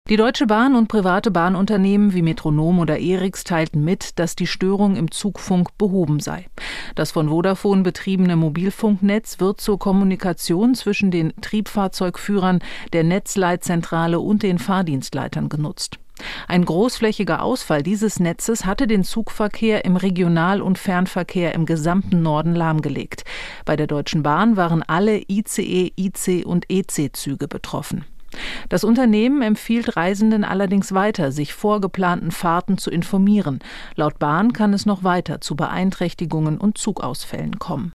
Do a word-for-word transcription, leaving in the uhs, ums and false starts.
Die Deutsche Bahn und private Bahnunternehmen wie Metronom oder Eriks teilten mit, dass die Störung im Zugfunk behoben sei. Das von Vodafone betriebene Mobilfunknetz wird zur Kommunikation zwischen den Triebfahrzeugführern, der Netzleitzentrale und den Fahrdienstleitern genutzt. Ein großflächiger Ausfall dieses Netzes hatte den Zugverkehr im Regional- und Fernverkehr im gesamten Norden lahmgelegt. Bei der Deutschen Bahn waren alle I C E, I C und E C-Züge betroffen. Das Unternehmen empfiehlt Reisenden allerdings weiter, sich vor geplanten Fahrten zu informieren. Laut Bahn kann es noch weiter zu Beeinträchtigungen und Zugausfällen kommen.